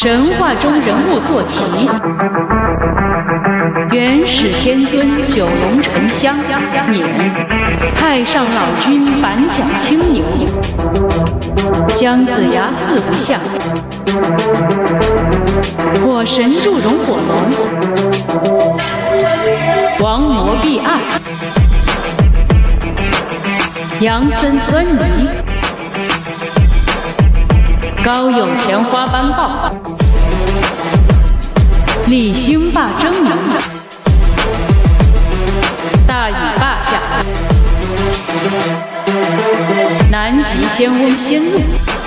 神话中人物坐骑，元始天尊九龙沉香辇，太上老君板脚青牛，姜子牙四不像，火神祝融火龙，王魔避暗，杨森酸泥，高有钱花斑豹，李兴霸狰狞，大禹霸下，南极仙翁仙怒，